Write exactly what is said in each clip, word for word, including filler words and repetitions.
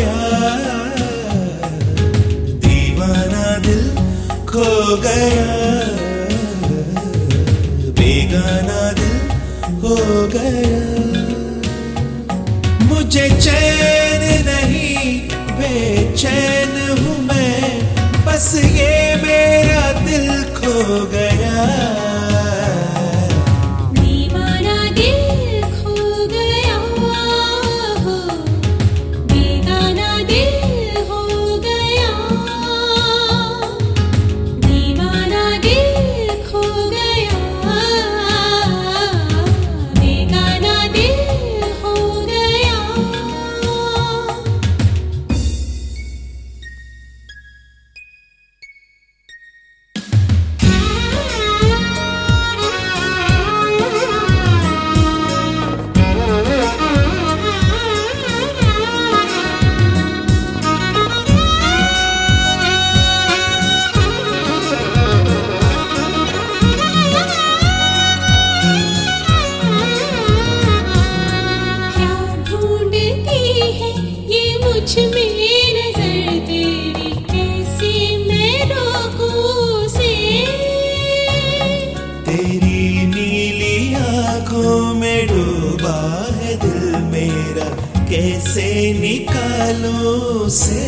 गया, दीवाना दिल खो गया, बेगाना दिल हो गया। मुझे चैन नहीं बेचैन हूँ मैं, बस ये मेरा दिल खो गया। दीवाना दिल खो गया हो, बेगाना दिल हो गया। दीवाना दिल खो गया, बेगाना दिल हो गया। मुझ में नजर तेरी कैसे मैं रोकूं उसे, तेरी नीली आंखों में डूबा है दिल मेरा, कैसे निकालूं उसे।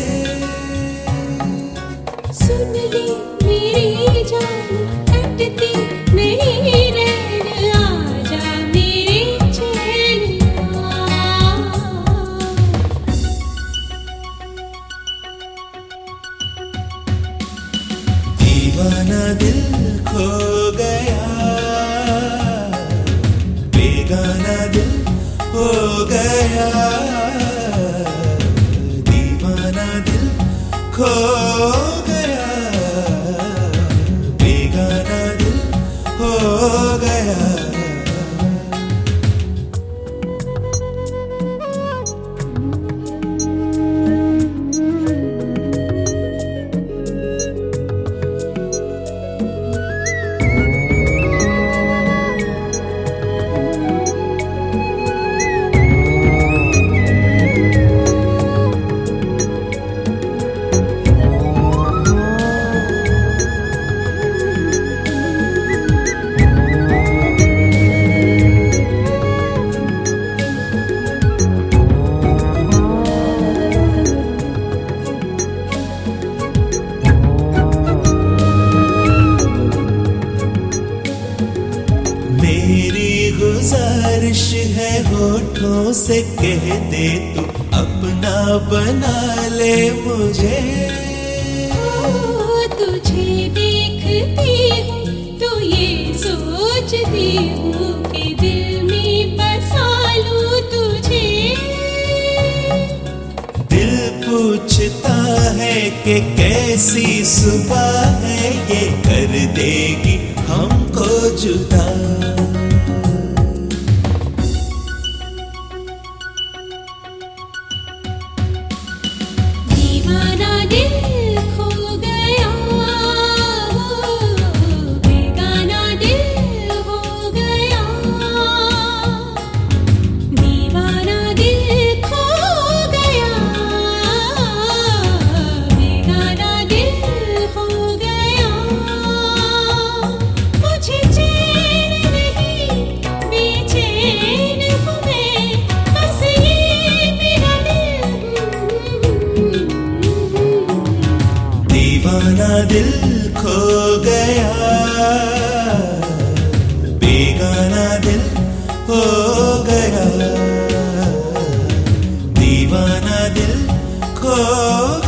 सुन ले मेरी जान कटती नहीं रैन, आजा मेरे चैन आ। दीवाना दिल खो गया, बेगाना दिल हो गया, दीवाना दिल खो गया, बेगाना दिल हो गया। गुजारिश है होठों से कह दे तू अपना बना ले मुझे। ओ तुझे देखती हूँ तो ये सोचती हूँ कि दिल में बसा लूँ तुझे। दिल पूछता है कि कैसी सुबह है, ये कर देगी हमको जुदा। दीवाना दिल खो गया, बेगाना दिल हो गया। दीवाना दिल खो गया, बेगाना दिल हो गया। मुझे चैन नहीं बेचैन हूँ मैं, बस ये मेरा दिल। दीवाना दिल खो गया, बेगाना दिल हो गया, दीवाना दिल खो